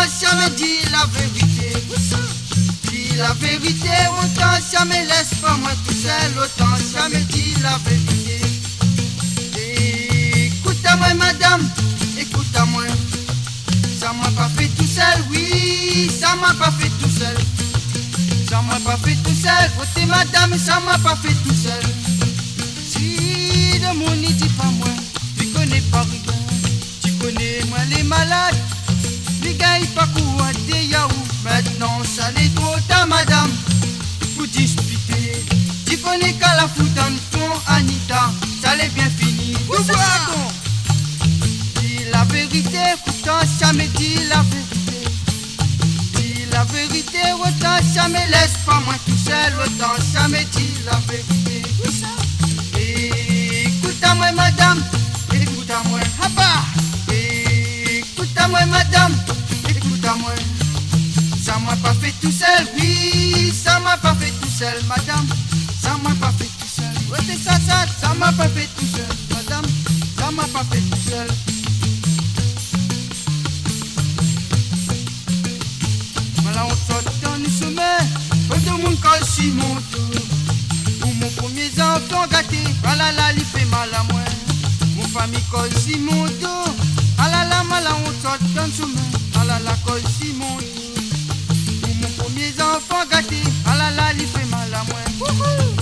autant jamais dit la vérité. Dis la vérité, autant jamais laisse pas moi tout seul, autant jamais dit la vérité. Écoute-moi madame, écoute-moi. Ça m'a pas fait tout seul, oui, ça m'a pas fait tout seul. Ça m'a pas fait tout seul, côté madame, ça m'a pas fait tout seul. Si le monde n'y dit pas moi, tu connais pas rien. Tu connais moi les malades, les gars ils pas quoi des yaou. Maintenant ça l'est trop tard madame, pour disputer. Tu connais qu'à la fout dans ton Anita, ça l'est bien fini. Dis la vérité, pourtant jamais dit la vérité. Dis la vérité, autant jamais laisse pas moi tout seul, autant jamais dit la vérité. Écoute-moi madame, écoute-moi, hapa. Écoute-moi madame, écoute-moi. Ça m'a pas fait tout seul, oui, ça m'a pas fait tout seul, madame. Ça m'a pas fait tout seul, ouais c'est ça m'a pas fait tout seul, madame. Ça m'a pas fait tout seul. Voilà on sort dans le sommet, pas de mon col si mon tour. Pour mon premier enfant gâté, ah là là, il fait mal à moi. Mon famille col si mon dos, ah là là, mal on sort dans le sommet, ah là là, col si mon dos. Pour mon premier enfant gâté, ah là là, il fait mal à moi. Wouhou!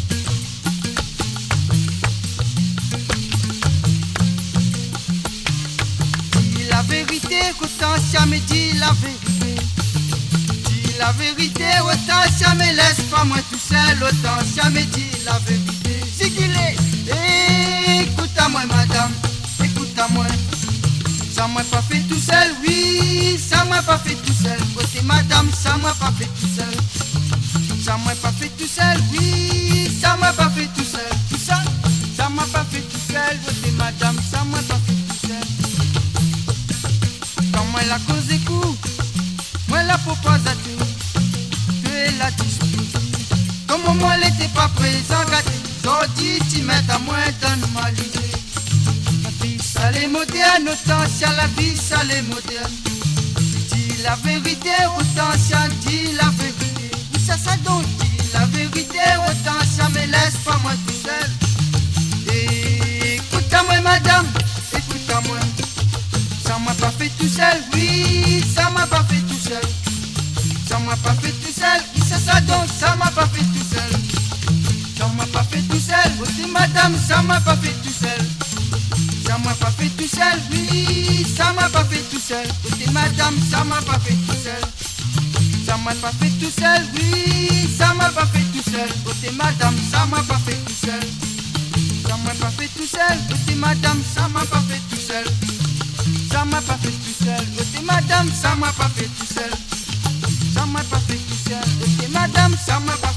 Dis la vérité, qu'autant jamais dit la vérité. Dis la vérité, autant jamais laisse pas moi tout seul, autant jamais dit la vérité. C'est qu'il est, écoute-moi madame, écoute-moi. Ça m'a pas fait tout seul, oui, ça m'a pas fait tout seul. Côté madame, ça m'a pas fait tout seul. Ça m'a pas fait tout seul, oui, ça m'a pas fait tout seul. Tout ça, ça m'a pas fait tout seul. Côté madame, ça m'a pas fait tout seul. Quand moi la cause est coup, moi la propose à tout, que la dispute. Comme moi elle était pas présent, gâté, j'aurais dit tu mets à moi dans ma l'idée. Ça les moderne, autant si la vie, ça les moderne. Dis la vérité, autant si dit la vérité. Où ça donc dis la vérité, autant ça me laisse pas moi tout seul. Écoute-moi madame, écoute-moi. Ça m'a pas fait tout seul, oui, ça m'a pas fait tout seul. Ça m'a pas fait tout seul, où ça donc ça m'a pas fait tout seul. Ça m'a pas fait tout seul, aussi madame, ça m'a pas fait tout seul. Ça m'a pas fait tout seul, oui, ça m'a pas fait tout seul. Côté madame, ça m'a pas fait tout seul. Ça m'a pas fait tout seul, oui, ça m'a pas fait tout seul. Côté madame, ça m'a pas fait tout seul. Ça m'a pas fait tout seul, côté madame, ça m'a pas fait tout seul. Ça m'a pas fait tout seul, côté madame, ça m'a pas fait tout seul. Ça m'a pas fait tout seul, côté madame, ça m'a pas